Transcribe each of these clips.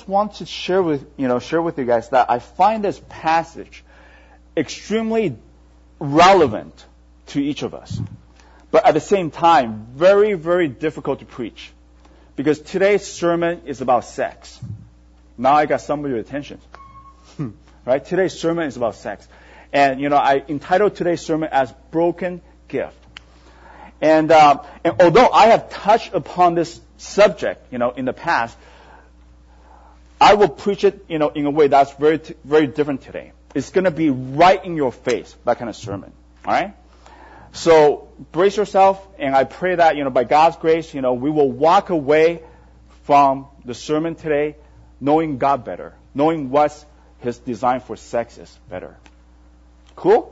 want to share with you guys that I find this passage extremely relevant to each of us, but at the same time, very, very difficult to preach, because today's sermon is about sex. Now I got some of your attention, right? Today's sermon is about sex, and I entitled today's sermon as "Broken Gift." And although I have touched upon this subject, in the past, I will preach it, in a way that's very, very different today. It's going to be right in your face, that kind of sermon. All right? So brace yourself, and I pray that, by God's grace, we will walk away from the sermon today knowing God better, knowing what His design for sex is better. Cool?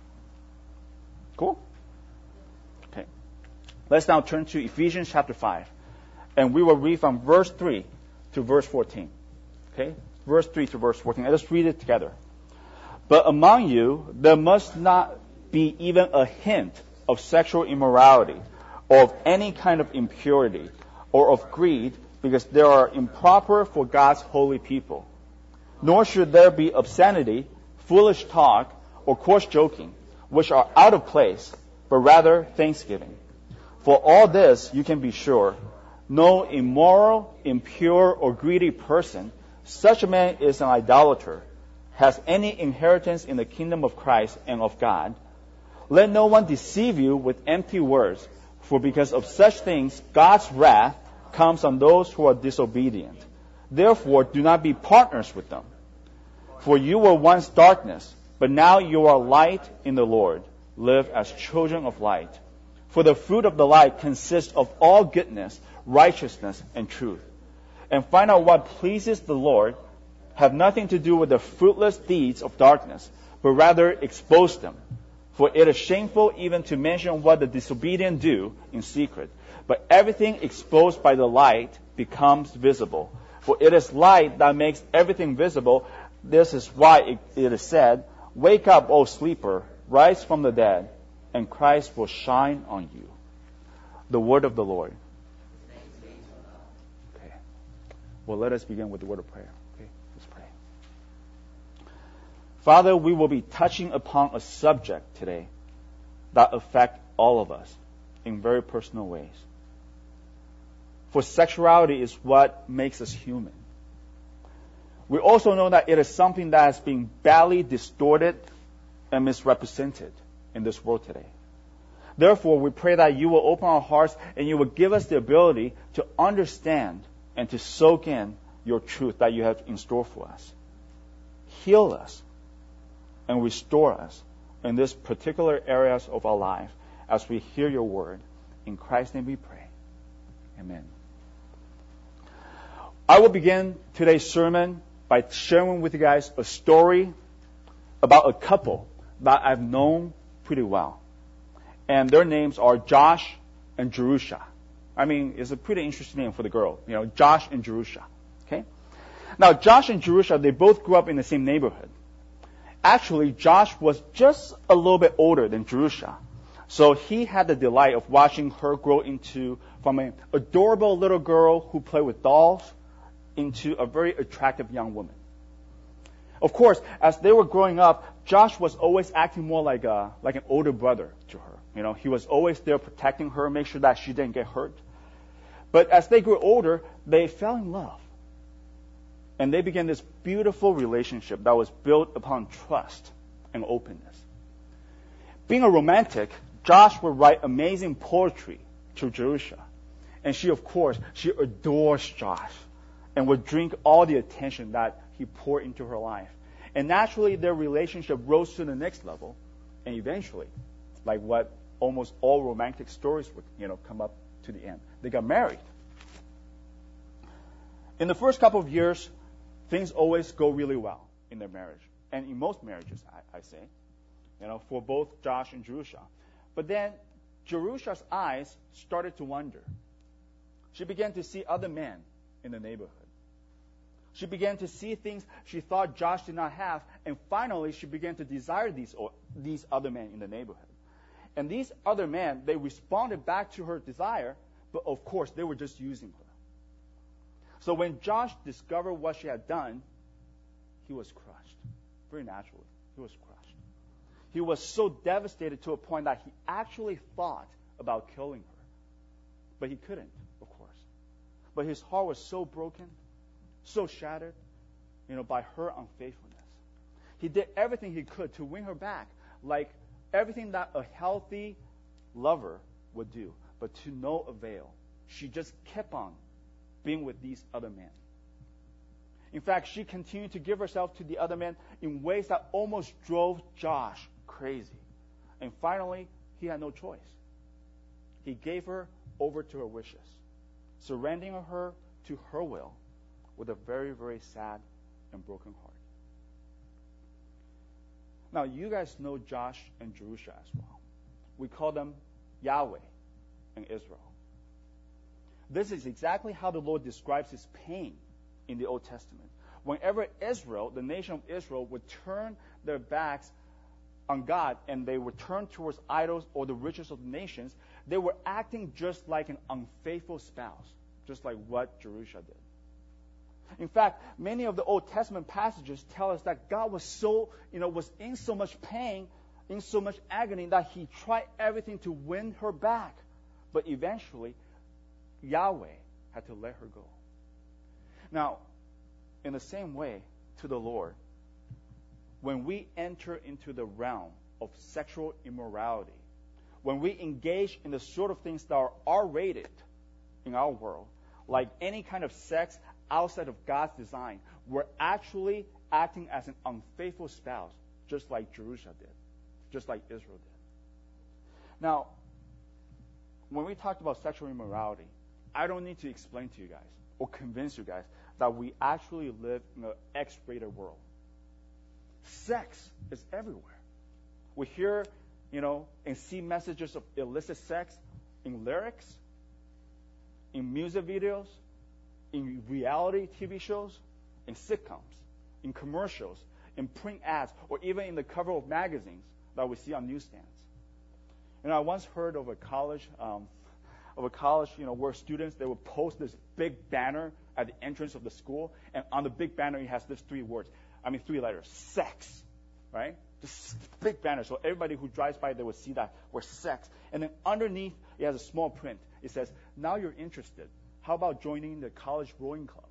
Cool? Okay. Let's now turn to Ephesians chapter 5, and we will read from verse 3 to verse 14. Okay? Verse 3 to verse 14. Let's read it together. But among you, there must not be even a hint of sexual immorality, or of any kind of impurity, or of greed, because they are improper for God's holy people. Nor should there be obscenity, foolish talk, or coarse joking, which are out of place, but rather thanksgiving. For all this, you can be sure, no immoral, impure, or greedy person, such a man is an idolater, has any inheritance in the kingdom of Christ and of God. Let no one deceive you with empty words, for because of such things God's wrath comes on those who are disobedient. Therefore, do not be partners with them. For you were once darkness, but now you are light in the Lord. Live as children of light. For the fruit of the light consists of all goodness, righteousness, and truth. And find out what pleases the Lord. Have nothing to do with the fruitless deeds of darkness, but rather expose them. For it is shameful even to mention what the disobedient do in secret. But everything exposed by the light becomes visible. For it is light that makes everything visible. This is why it is said, "Wake up, O sleeper, rise from the dead, and Christ will shine on you." The word of the Lord. Okay. Well, let us begin with the word of prayer. Okay, let's pray. Father, we will be touching upon a subject today that affects all of us in very personal ways. For sexuality is what makes us human. We also know that it is something that has been badly distorted and misrepresented in this world today. Therefore, we pray that you will open our hearts and you will give us the ability to understand and to soak in your truth that you have in store for us. Heal us and restore us in these particular areas of our life as we hear your word. In Christ's name we pray. Amen. I will begin today's sermon by sharing with you guys a story about a couple that I've known pretty well. And their names are Josh and Jerusha. I mean, it's a pretty interesting name for the girl, Josh and Jerusha. Okay? Now, Josh and Jerusha, they both grew up in the same neighborhood. Actually, Josh was just a little bit older than Jerusha. So he had the delight of watching her grow from an adorable little girl who played with dolls into a very attractive young woman. Of course, as they were growing up, Josh was always acting more like an older brother to her. He was always there protecting her, make sure that she didn't get hurt. But as they grew older, they fell in love. And they began this beautiful relationship that was built upon trust and openness. Being a romantic, Josh would write amazing poetry to Jerusha. And she adores Josh and would drink all the attention that he poured into her life. And naturally, their relationship rose to the next level. And eventually, like what almost all romantic stories would, come up to the end, they got married. In the first couple of years, things always go really well in their marriage. And in most marriages, I say, for both Josh and Jerusha. But then Jerusha's eyes started to wander. She began to see other men in the neighborhood. She began to see things she thought Josh did not have, and finally she began to desire these other men in the neighborhood. And these other men, they responded back to her desire, but of course they were just using her. So when Josh discovered what she had done, he was crushed. Very naturally, he was crushed. He was so devastated to a point that he actually thought about killing her. But he couldn't, of course. But his heart was so broken, so shattered, by her unfaithfulness. He did everything he could to win her back, like everything that a healthy lover would do, but to no avail. She just kept on being with these other men. In fact, she continued to give herself to the other men in ways that almost drove Josh crazy. And finally, he had no choice. He gave her over to her wishes, surrendering her to her will with a very, very sad and broken heart. Now, you guys know Josh and Jerusha as well. We call them Yahweh and Israel. This is exactly how the Lord describes his pain in the Old Testament. Whenever Israel, the nation of Israel, would turn their backs on God and they would turn towards idols or the riches of the nations, they were acting just like an unfaithful spouse, just like what Jerusha did. In fact, many of the Old Testament passages tell us that God was in so much pain, in so much agony, that he tried everything to win her back. But eventually, Yahweh had to let her go. Now, in the same way to the Lord, when we enter into the realm of sexual immorality, when we engage in the sort of things that are R-rated in our world, like any kind of sex outside of God's design, we're actually acting as an unfaithful spouse, just like Jerusha did, just like Israel did. Now, when we talked about sexual immorality, I don't need to explain to you guys or convince you guys that we actually live in an X-rated world. Sex is everywhere. We hear, and see messages of illicit sex in lyrics, in music videos, in reality TV shows, in sitcoms, in commercials, in print ads, or even in the cover of magazines that we see on newsstands. I once heard of a college, where students, they would post this big banner at the entrance of the school, and on the big banner it has these three letters, sex, right? This big banner, so everybody who drives by, they would see that word sex. And then underneath, it has a small print. It says, now you're interested. How about joining the college rowing club?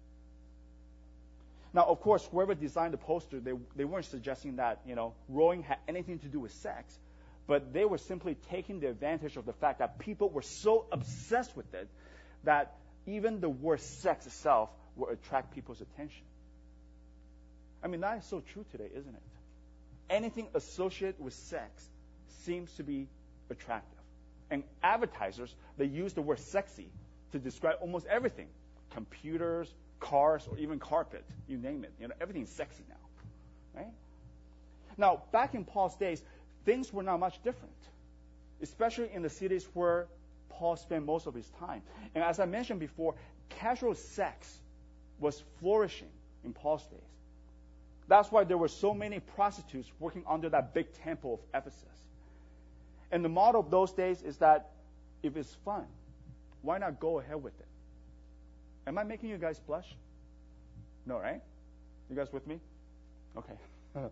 Now, of course, whoever designed the poster, they weren't suggesting that, rowing had anything to do with sex, but they were simply taking the advantage of the fact that people were so obsessed with it that even the word sex itself will attract people's attention. That is so true today, isn't it? Anything associated with sex seems to be attractive. And advertisers, they use the word sexy to describe almost everything. Computers, cars, or even carpet, you name it. Everything's sexy now, right? Now, back in Paul's days, things were not much different, especially in the cities where Paul spent most of his time. And as I mentioned before, casual sex was flourishing in Paul's days. That's why there were so many prostitutes working under that big temple of Ephesus. And the motto of those days is that if it's fun, why not go ahead with it? Am I making you guys blush? No, right? You guys with me? Okay.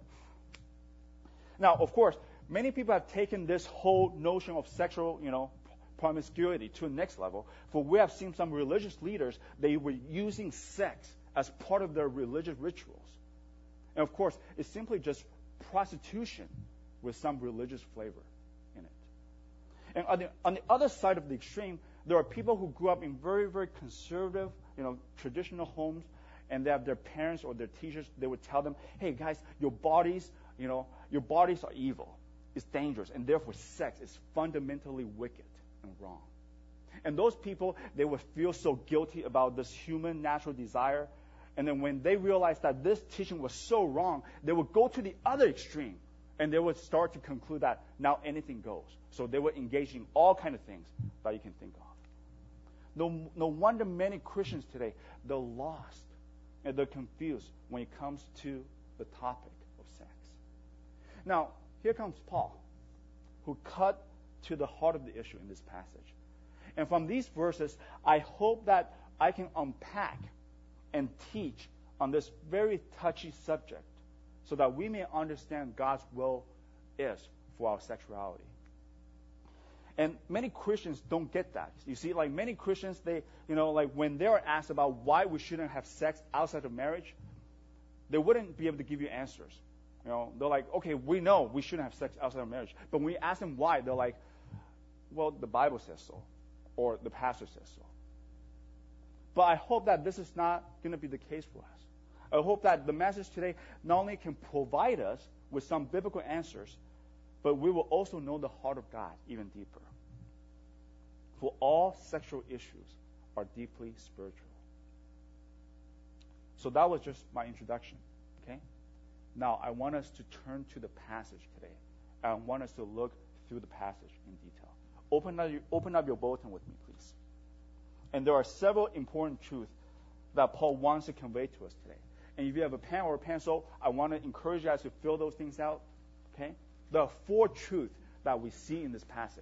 Now, of course, many people have taken this whole notion of sexual, promiscuity to the next level. For we have seen some religious leaders, they were using sex as part of their religious rituals. And of course, it's simply just prostitution with some religious flavor in it. And on the other side of the extreme, there are people who grew up in very, very conservative, traditional homes, and they have their parents or their teachers, they would tell them, hey guys, your bodies are evil. It's dangerous, and therefore sex is fundamentally wicked and wrong. And those people, they would feel so guilty about this human natural desire. And then when they realized that this teaching was so wrong, they would go to the other extreme. And they would start to conclude that now anything goes. So they were engaging in all kinds of things that you can think of. No wonder many Christians today, they're lost and they're confused when it comes to the topic of sex. Now, here comes Paul, who cut to the heart of the issue in this passage. And from these verses, I hope that I can unpack and teach on this very touchy subject so that we may understand God's will is for our sexuality. And many Christians don't get that. You see, like many Christians, they, like when they're asked about why we shouldn't have sex outside of marriage, they wouldn't be able to give you answers. They're like, okay, we know we shouldn't have sex outside of marriage. But when you ask them why, they're like, well, the Bible says so, or the pastor says so. But I hope that this is not going to be the case for us. I hope that the message today not only can provide us with some biblical answers, but we will also know the heart of God even deeper. For all sexual issues are deeply spiritual. So that was just my introduction. Okay? Now I want us to turn to the passage today. I want us to look through the passage in detail. Open up your bulletin with me, please. And there are several important truths that Paul wants to convey to us today. And if you have a pen or a pencil, I want to encourage you guys to fill those things out. Okay? There are 4 truths that we see in this passage.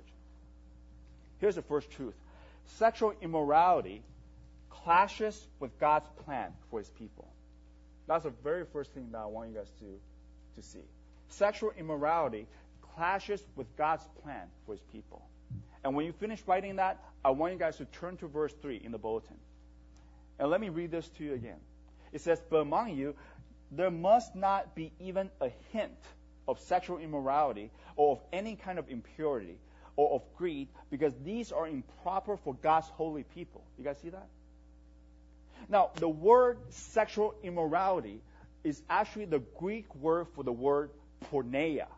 Here's the first truth. Sexual immorality clashes with God's plan for his people. That's the very first thing that I want you guys to see. Sexual immorality clashes with God's plan for his people. And when you finish writing that, I want you guys to turn to verse 3 in the bulletin. And let me read this to you again. It says, "But among you, there must not be even a hint of sexual immorality or of any kind of impurity or of greed, because these are improper for God's holy people." You guys see that? Now, the word sexual immorality is actually the Greek word for the word porneia.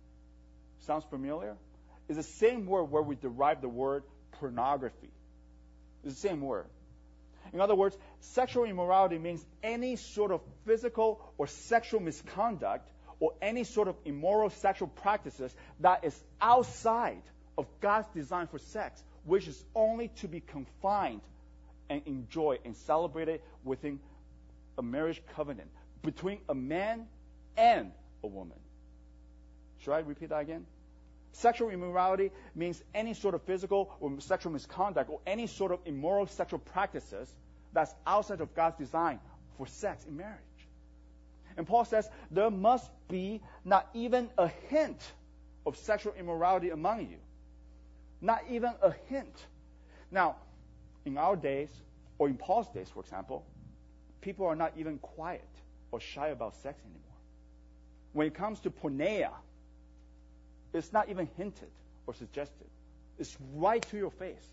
Sounds familiar? It's the same word where we derive the word pornography. It's the same word. In other words, sexual immorality means any sort of physical or sexual misconduct or any sort of immoral sexual practices that is outside of God's design for sex, which is only to be confined and enjoyed and celebrated within a marriage covenant between a man and a woman. Should I repeat that again? Sexual immorality means any sort of physical or sexual misconduct or any sort of immoral sexual practices that's outside of God's design for sex in marriage. And Paul says there must be not even a hint of sexual immorality among you. Not even a hint. Now, in our days, or in Paul's days, for example, people are not even quiet or shy about sex anymore. When it comes to porneia, it's not even hinted or suggested. It's right to your face.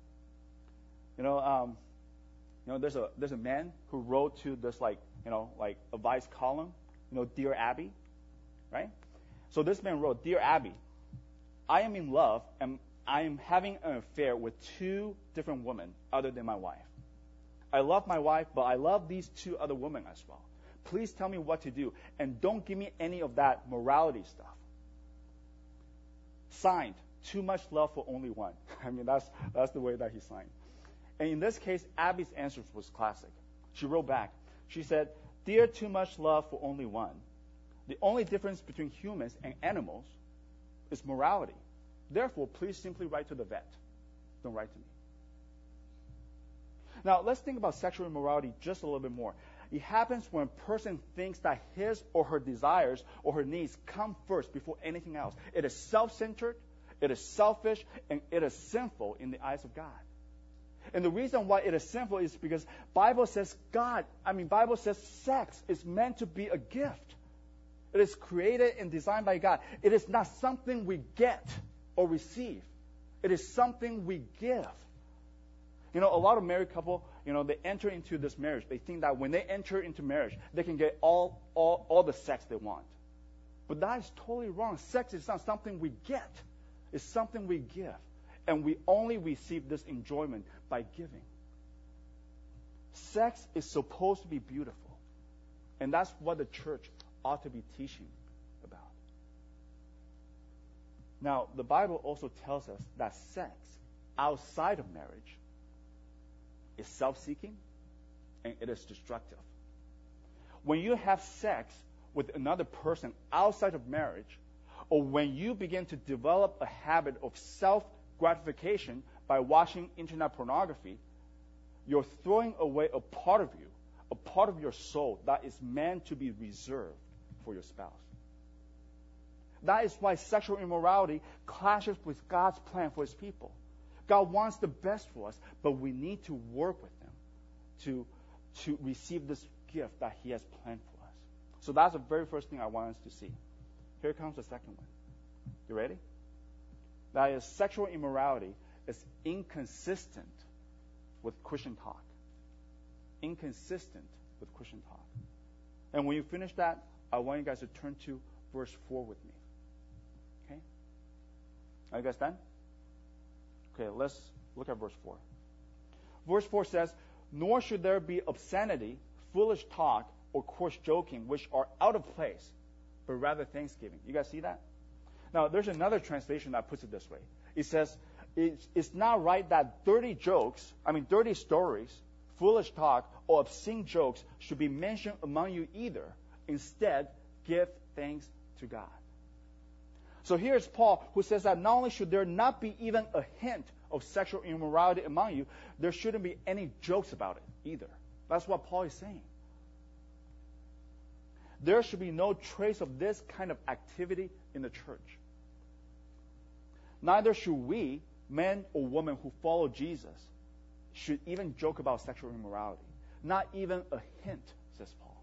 There's a man who wrote to this like a Vice column, Dear Abby, right? So this man wrote, "Dear Abby, I am in love and I am having an affair with 2 different women other than my wife. I love my wife, but I love these 2 other women as well. Please tell me what to do, and don't give me any of that morality stuff. Signed, too much love for only one." I mean, that's the way that he signed. And in this case, Abby's answer was classic. She wrote back. She said, "Dear too much love for only one, the only difference between humans and animals is morality. Therefore, please simply write to the vet. Don't write to me." Now, let's think about sexual immorality just a little bit more. It happens when a person thinks that his or her desires or her needs come first before anything else. It is self-centered, it is selfish, and it is sinful in the eyes of God. And the reason why it is sinful is because Bible says sex is meant to be a gift. It is created and designed by God. It is not something we get or receive. It is something we give. A lot of married couple, they enter into this marriage. They think that when they enter into marriage, they can get all the sex they want. But that is totally wrong. Sex is not something we get. It's something we give. And we only receive this enjoyment by giving. Sex is supposed to be beautiful. And that's what the church ought to be teaching about. Now, the Bible also tells us that sex outside of marriage is self-seeking and it is destructive. When you have sex with another person outside of marriage, or when you begin to develop a habit of self-gratification by watching internet pornography, you're throwing away a part of you, a part of your soul that is meant to be reserved for your spouse. That is why sexual immorality clashes with God's plan for His people. God wants the best for us, but we need to work with Him to receive this gift that He has planned for us. So that's the very first thing I want us to see. Here comes the second one. You ready? That is, sexual immorality is inconsistent with Christian talk. Inconsistent with Christian talk. And when you finish that, I want you guys to turn to verse 4 with me. Okay? Are you guys done? Okay, let's look at verse 4. Verse 4 says, "Nor should there be obscenity, foolish talk, or coarse joking, which are out of place, but rather thanksgiving." You guys see that? Now, there's another translation that puts it this way. It says, it's not right that dirty stories, foolish talk, or obscene jokes should be mentioned among you either. Instead, give thanks to God. So here's Paul, who says that not only should there not be even a hint of sexual immorality among you, there shouldn't be any jokes about it either. That's what Paul is saying. There should be no trace of this kind of activity in the church. Neither should we, men or women who follow Jesus, should even joke about sexual immorality. Not even a hint, says Paul.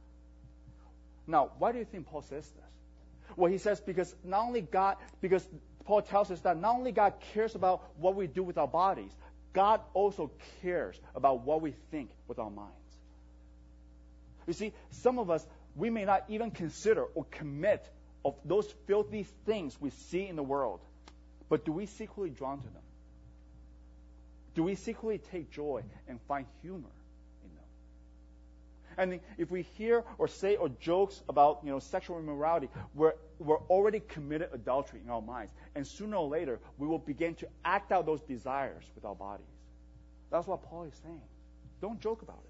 Now, why do you think Paul says this? Well, he says because Paul tells us that not only God cares about what we do with our bodies, God also cares about what we think with our minds. You see, some of us, we may not even consider or commit of those filthy things we see in the world. But do we secretly drawn to them? Do we secretly take joy and find humor in them? And if we hear or say or jokes about sexual immorality, we're already committed adultery in our minds. And sooner or later, we will begin to act out those desires with our bodies. That's what Paul is saying. Don't joke about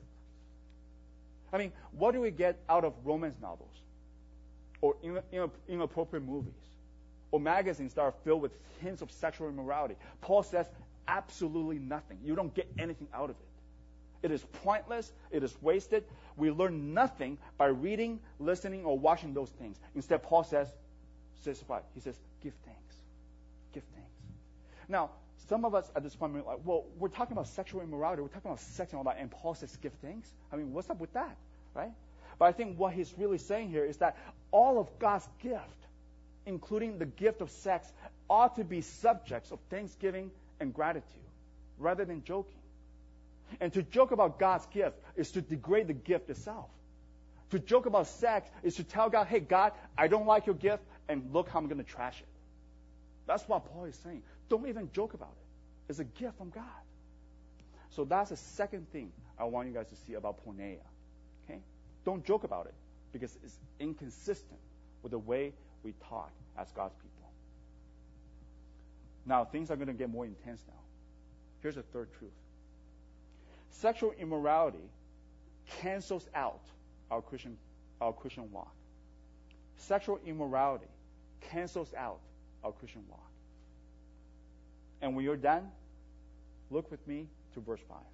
it. What do we get out of romance novels? Or inappropriate movies? Or magazines that are filled with hints of sexual immorality? Paul says absolutely nothing. You don't get anything out of it. It is pointless. It is wasted. We learn nothing by reading, listening, or watching those things. Instead, Paul says what? He says, give thanks. Give thanks. Now, some of us at this point are like, well, we're talking about sexual immorality. We're talking about sex and all that. And Paul says, give thanks? What's up with that? Right? But I think what he's really saying here is that all of God's gift, including the gift of sex, ought to be subjects of thanksgiving and gratitude, rather than joking. And to joke about God's gift is to degrade the gift itself. To joke about sex is to tell God, hey, God, I don't like your gift, and look how I'm going to trash it. That's what Paul is saying. Don't even joke about it. It's a gift from God. So that's the second thing I want you guys to see about porneia. Okay? Don't joke about it, because it's inconsistent with the way we talk as God's people. Now, things are going to get more intense now. Here's the third truth. Sexual immorality cancels out our Christian walk. Sexual immorality cancels out our Christian walk. And when you're done, look with me to verse 5.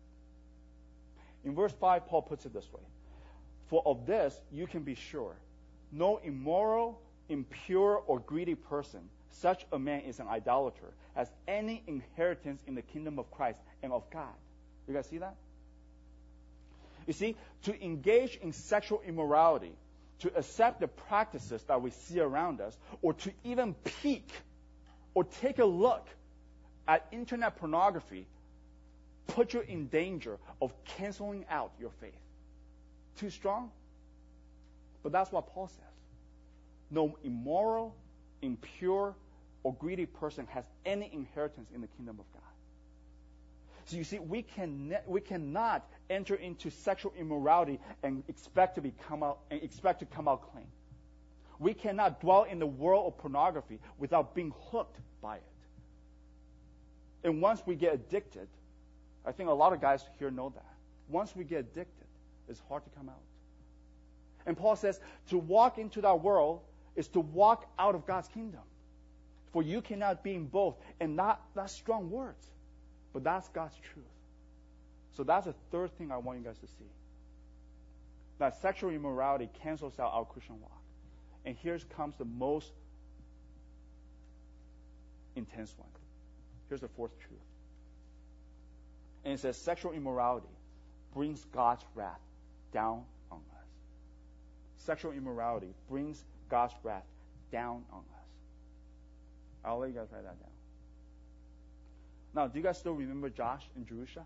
In verse 5, Paul puts it this way. For of this you can be sure, no immoral, impure, or greedy person, such a man is an idolater, has any inheritance in the kingdom of Christ and of God. You guys see that? You see, to engage in sexual immorality, to accept the practices that we see around us, or to even peek or take a look at internet pornography, put you in danger of canceling out your faith. Too strong? But that's what Paul says. No immoral, impure, or greedy person has any inheritance in the kingdom of God. So you see, we cannot enter into sexual immorality and expect to come out clean. We cannot dwell in the world of pornography without being hooked by it. And once we get addicted, I think a lot of guys here know that. Once we get addicted, it's hard to come out. And Paul says to walk into that world is to walk out of God's kingdom. For you cannot be in both. And that's strong words. But that's God's truth. So that's the third thing I want you guys to see. That sexual immorality cancels out our Christian walk. And here comes the most intense one. Here's the fourth truth. And it says sexual immorality brings God's wrath down on us. Sexual immorality brings God's wrath down on us. I'll let you guys write that down. Now, do you guys still remember Josh and Jerusha?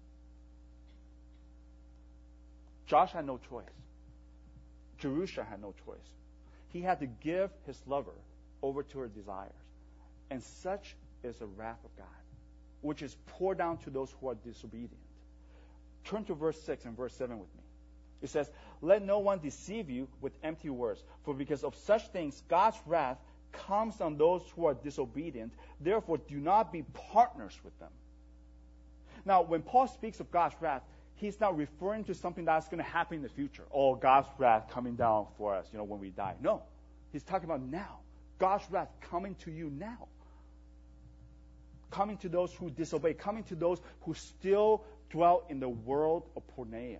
Josh had no choice. Jerusha had no choice. He had to give his lover over to her desires. And such is the wrath of God, which is poured down to those who are disobedient. Turn to verse 6 and verse 7 with me. It says, "Let no one deceive you with empty words, for because of such things God's wrath comes on those who are disobedient. Therefore, do not be partners with them." Now, when Paul speaks of God's wrath, he's not referring to something that's going to happen in the future. Oh, God's wrath coming down for us, when we die. No. He's talking about now. God's wrath coming to you now. Coming to those who disobey. Coming to those who still dwell in the world of porneia.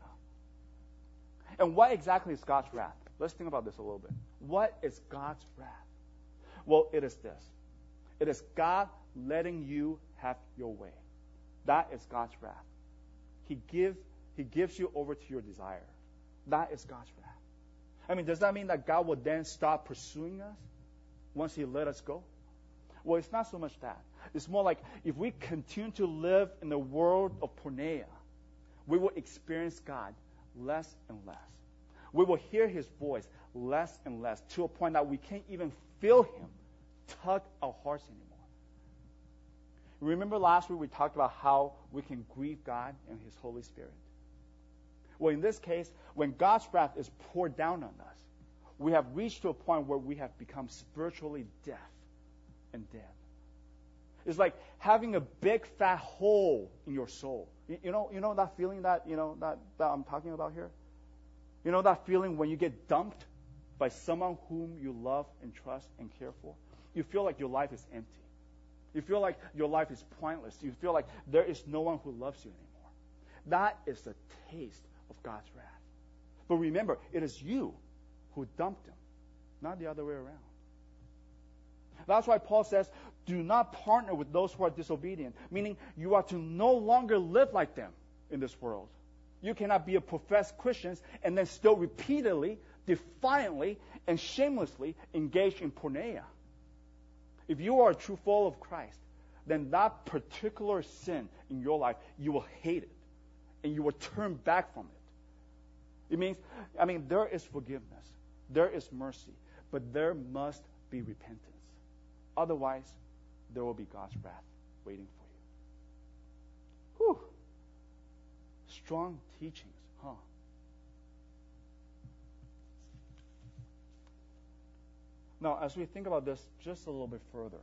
And what exactly is God's wrath? Let's think about this a little bit. What is God's wrath? Well, it is this. It is God letting you have your way. That is God's wrath. He gives you over to your desire. That is God's wrath. I mean, does that mean that God will then stop pursuing us once He let us go? Well, it's not so much that. It's more like if we continue to live in the world of porneia, we will experience God less and less. We will hear His voice less and less, to a point that we can't even feel Him tug our hearts anymore. Remember last week we talked about how we can grieve God and His Holy Spirit. Well, in this case, when God's wrath is poured down on us, we have reached to a point where we have become spiritually deaf and dead. It's like having a big fat hole in your soul. You know that feeling that I'm talking about here? You know that feeling when you get dumped by someone whom you love and trust and care for? You feel like your life is empty. You feel like your life is pointless. You feel like there is no one who loves you anymore. That is the taste of God's wrath. But remember, it is you who dumped Him, not the other way around. That's why Paul says, do not partner with those who are disobedient, meaning you are to no longer live like them in this world. You cannot be a professed Christian and then still repeatedly, defiantly, and shamelessly engage in porneia. If you are a true follower of Christ, then that particular sin in your life, you will hate it. And you will turn back from it. It means, there is forgiveness. There is mercy. But there must be repentance. Otherwise, there will be God's wrath waiting for you. Whew. Strong teachings, huh? Now, as we think about this just a little bit further,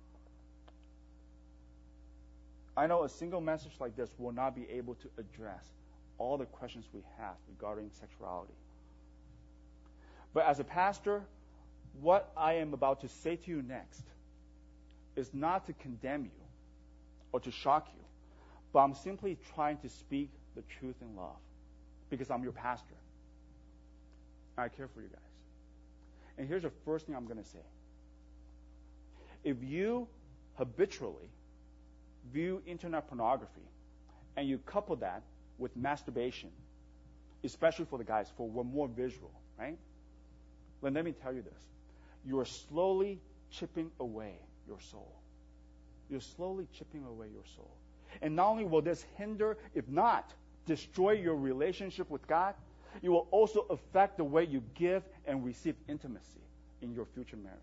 I know a single message like this will not be able to address all the questions we have regarding sexuality. But as a pastor, what I am about to say to you next is not to condemn you or to shock you, but I'm simply trying to speak the truth in love because I'm your pastor. I care for you guys. And here's the first thing I'm going to say. If you habitually view internet pornography and you couple that with masturbation, especially for the guys, for we're more visual, right? Then let me tell you this. You are slowly chipping away your soul. You're slowly chipping away your soul. And not only will this hinder, if not destroy your relationship with God, it will also affect the way you give and receive intimacy in your future marriage.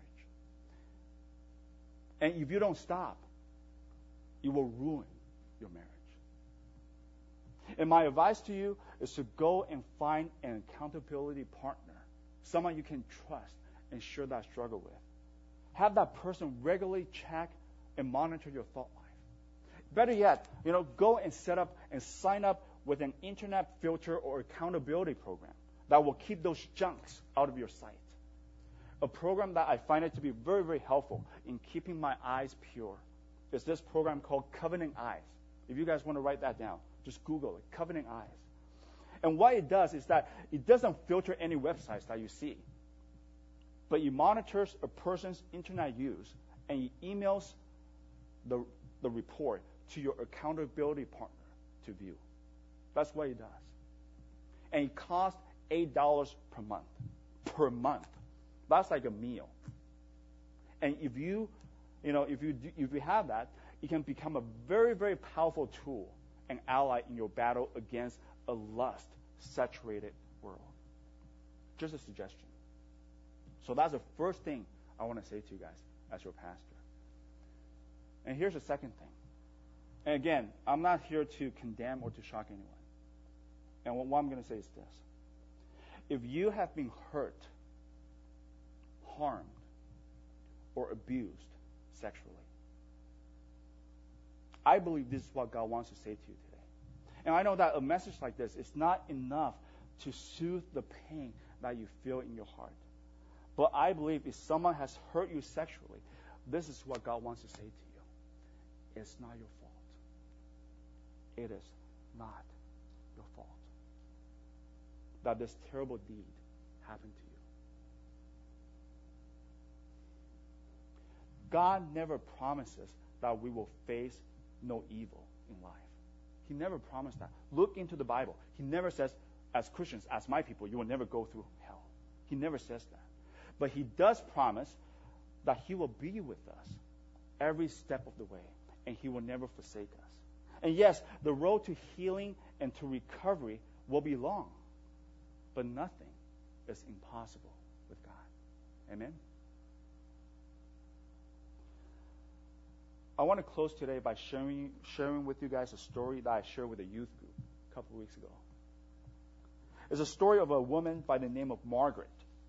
And if you don't stop, it will ruin your marriage. And my advice to you is to go and find an accountability partner, someone you can trust and share that struggle with. Have that person regularly check and monitor your thought life. Better yet, go and set up and sign up with an internet filter or accountability program that will keep those junks out of your sight. A program that I find it to be very, very helpful in keeping my eyes pure is this program called Covenant Eyes. If you guys want to write that down, Just Google it, Covenant Eyes. And what it does is that it doesn't filter any websites that you see, but it monitors a person's internet use and it emails the report to your accountability partner to view. That's what it does. And it costs $8 per month. Per month. That's like a meal. And if you have that, it can become a very, very powerful tool and ally in your battle against a lust-saturated world. Just a suggestion. So that's the first thing I want to say to you guys as your pastor. And here's the second thing. And again, I'm not here to condemn or to shock anyone. And what I'm going to say is this. If you have been hurt, harmed, or abused sexually, I believe this is what God wants to say to you today. And I know that a message like this is not enough to soothe the pain that you feel in your heart. But I believe if someone has hurt you sexually, this is what God wants to say to you. It's not your fault. It is not your fault that this terrible deed happened to you. God never promises that we will face no evil in life. He never promised that. Look into the Bible. He never says, as Christians, as my people, you will never go through hell. He never says that. But He does promise that He will be with us every step of the way, and He will never forsake us. And yes, the road to healing and to recovery will be long, but nothing is impossible with God. Amen? I want to close today by sharing with you guys a story that I shared with a youth group a couple of weeks ago. It's a story of a woman by the name of Margaret.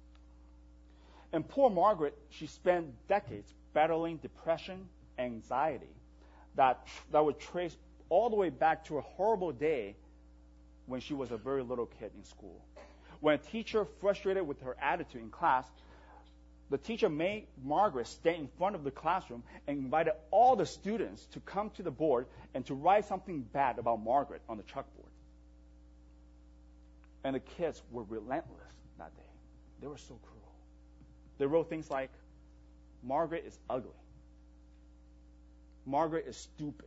And poor Margaret, she spent decades battling depression, anxiety, that would trace all the way back to a horrible day when she was a very little kid in school. When a teacher, frustrated with her attitude in class, the teacher made Margaret stand in front of the classroom and invited all the students to come to the board and to write something bad about Margaret on the chalkboard. And the kids were relentless that day. They were so cruel. They wrote things like, Margaret is ugly. Margaret is stupid.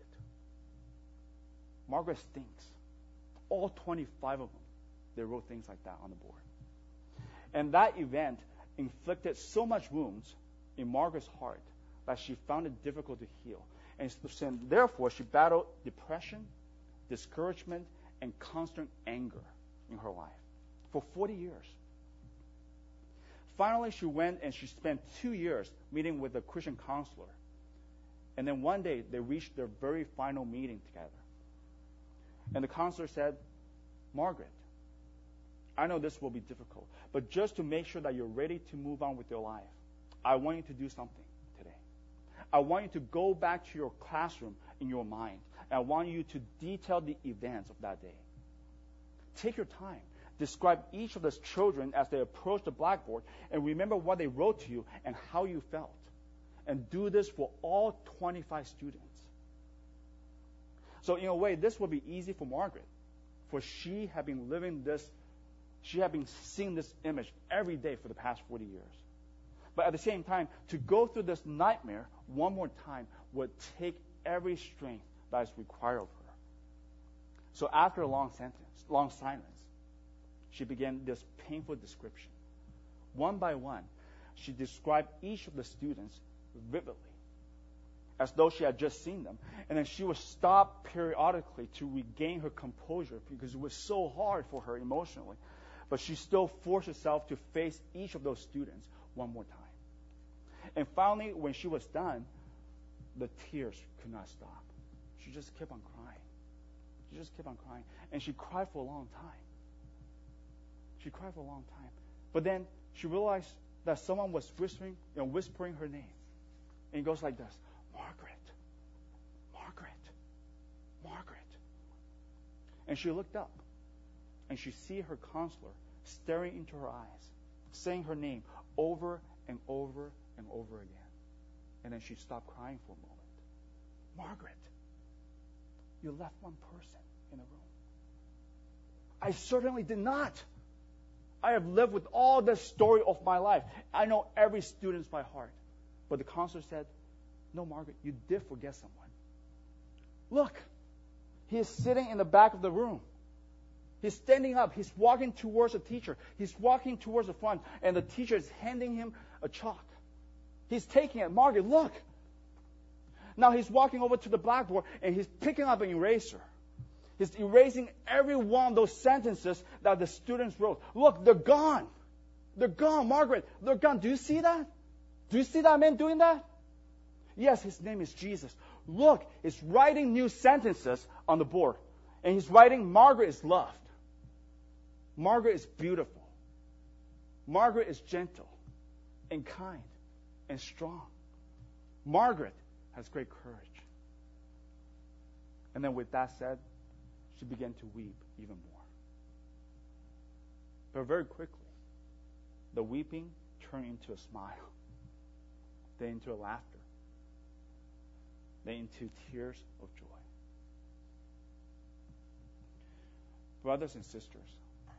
Margaret stinks. All 25 of them, they wrote things like that on the board. And that event inflicted so much wounds in Margaret's heart that she found it difficult to heal. And therefore, she battled depression, discouragement, and constant anger in her life for 40 years. Finally, she went and she spent 2 years meeting with a Christian counselor. And then one day, they reached their very final meeting together. And the counselor said, Margaret, I know this will be difficult, but just to make sure that you're ready to move on with your life, I want you to do something today. I want you to go back to your classroom in your mind, and I want you to detail the events of that day. Take your time. Describe each of those children as they approach the blackboard, and remember what they wrote to you and how you felt. And do this for all 25 students. So in a way, this will be easy for Margaret, for she had been seeing this image every day for the past 40 years. But at the same time, to go through this nightmare one more time would take every strength that is required of her. So after a long silence, she began this painful description. One by one, she described each of the students vividly, as though she had just seen them. And then she would stop periodically to regain her composure because it was so hard for her emotionally. But she still forced herself to face each of those students one more time. And finally, when she was done, the tears could not stop. She just kept on crying. She just kept on crying. And she cried for a long time. She cried for a long time. But then she realized that someone was whispering her name. And it goes like this, Margaret, Margaret, Margaret. And she looked up, and she see her counselor staring into her eyes, saying her name over and over and over again. And then she stopped crying for a moment. Margaret, you left one person in the room. I certainly did not. I have lived with all the story of my life. I know every student by heart. But the counselor said, no, Margaret, you did forget someone. Look, he is sitting in the back of the room. He's standing up. He's walking towards the teacher. He's walking towards the front, and the teacher is handing him a chalk. He's taking it. Margaret, look. Now he's walking over to the blackboard, and he's picking up an eraser. He's erasing every one of those sentences that the students wrote. Look, they're gone. They're gone, Margaret. They're gone. Do you see that? Do you see that man doing that? Yes, his name is Jesus. Look, he's writing new sentences on the board. And he's writing, Margaret is loved. Margaret is beautiful. Margaret is gentle and kind and strong. Margaret has great courage. And then with that said, she began to weep even more. But very quickly, the weeping turned into a smile, then into a laughter, then into tears of joy. Brothers and sisters,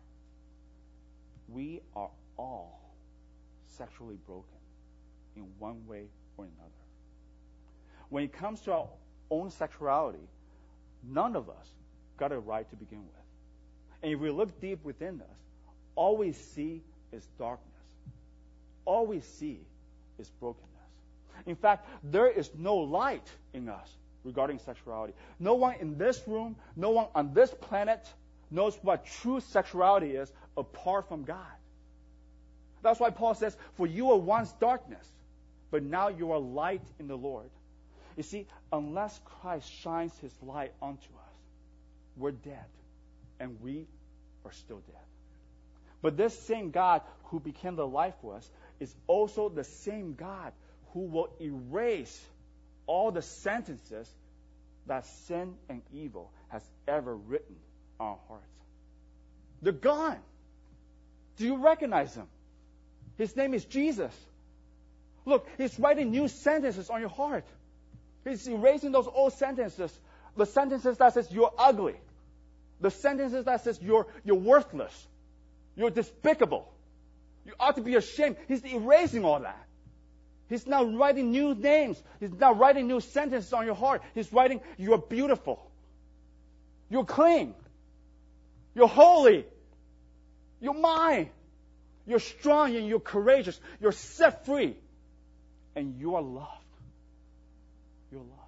we are all sexually broken in one way or another. When it comes to our own sexuality, none of us got it right to begin with. And if we look deep within us, all we see is darkness. All we see is brokenness. In fact, there is no light in us regarding sexuality. No one in this room, no one on this planet knows what true sexuality is apart from God. That's why Paul says, for you were once darkness, but now you are light in the Lord. You see, unless Christ shines his light onto us, we're dead, and we are still dead. But this same God who became the life for us is also the same God who will erase all the sentences that sin and evil has ever written on our hearts. They're gone. Do you recognize him? His name is Jesus. Look, he's writing new sentences on your heart. He's erasing those old sentences. The sentences that says you're ugly. The sentences that says you're worthless. You're despicable. You ought to be ashamed. He's erasing all that. He's now writing new names. He's now writing new sentences on your heart. He's writing, you're beautiful. You're clean. You're holy. You're mine. You're strong and you're courageous. You're set free. And you are loved. You're loved.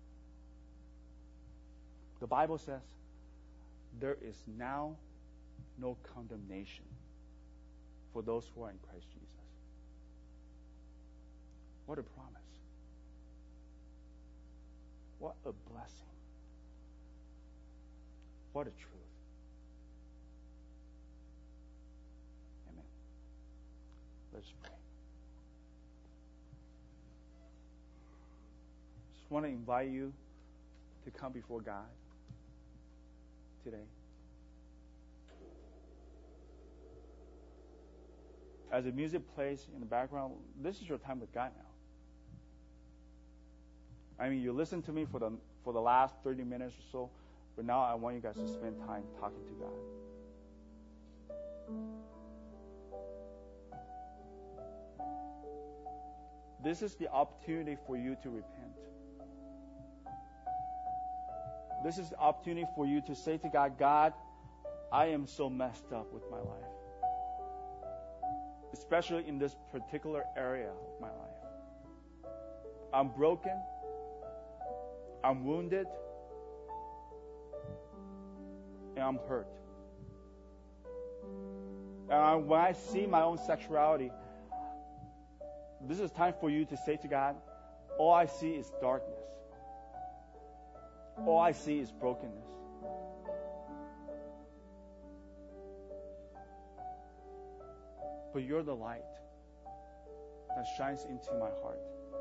The Bible says, there is now no condemnation for those who are in Christ Jesus. What a promise. What a blessing. What a truth. Amen. Let's pray. Just want to invite you to come before God today. As the music plays in the background, this is your time with God now. I mean, you listened to me for the last 30 minutes or so, but now I want you guys to spend time talking to God. This is the opportunity for you to repent. This is the opportunity for you to say to God, God, I am so messed up with my life. Especially in this particular area of my life. I'm broken. I'm wounded. And I'm hurt. And when I see my own sexuality, this is time for you to say to God, all I see is darkness. All I see is brokenness. But you're the light that shines into my heart.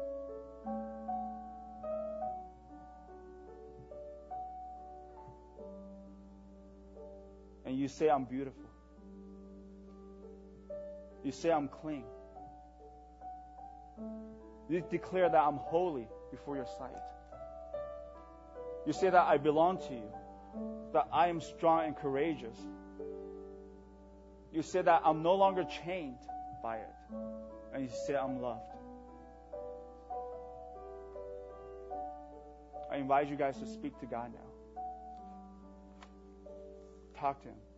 And you say I'm beautiful. You say I'm clean. You declare that I'm holy before your sight. You say that I belong to you. that I am strong and courageous. You say that I'm no longer chained by it. And you say I'm loved. I invite you guys to speak to God now. Talk to Him.